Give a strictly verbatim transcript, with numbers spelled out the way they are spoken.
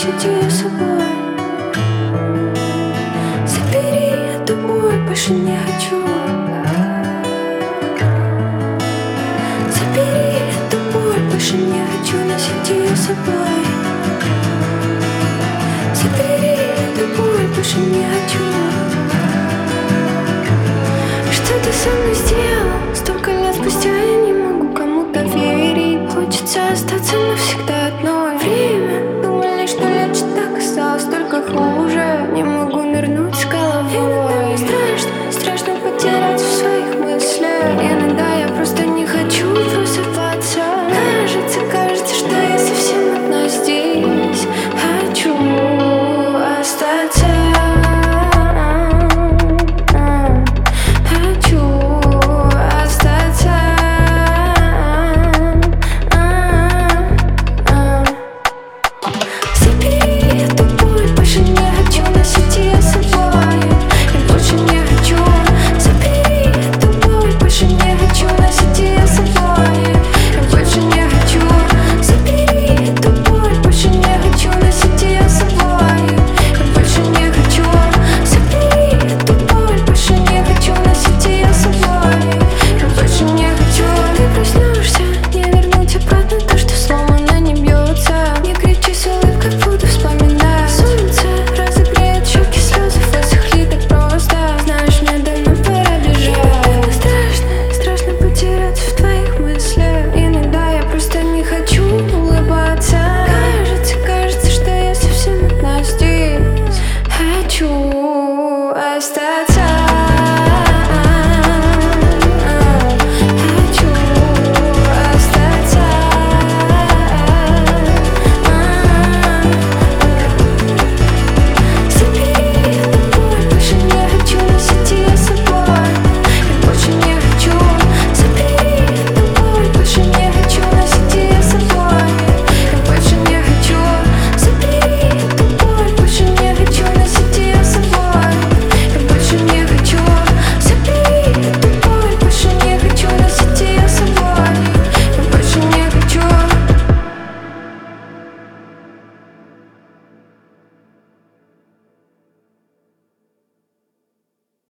носить ее с собой. Забери эту боль, больше не хочу. Забери эту боль, больше не хочу носить ее с собой. Забери эту боль, больше не хочу. Что ты со мной сделал столько лет спустя?